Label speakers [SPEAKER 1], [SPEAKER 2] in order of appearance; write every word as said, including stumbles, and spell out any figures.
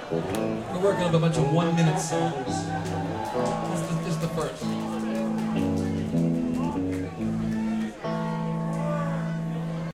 [SPEAKER 1] We're working on a bunch of one-minute songs. This is the, this is the first.